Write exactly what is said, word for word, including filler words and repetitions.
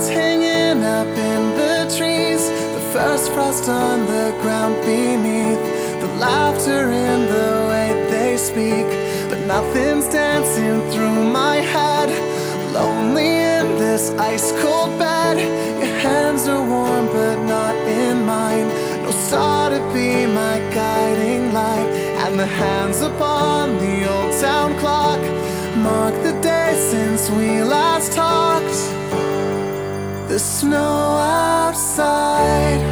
lights hanging up in the trees, the first frost on the ground beneath, the laughter in the way they speak, but nothing's dancing through my head. Lonely in this ice-cold bed, your hands are warm but not in mine. No star to be my guiding light, and the hands upon the old town clock mark the day since we last talked. The snow outside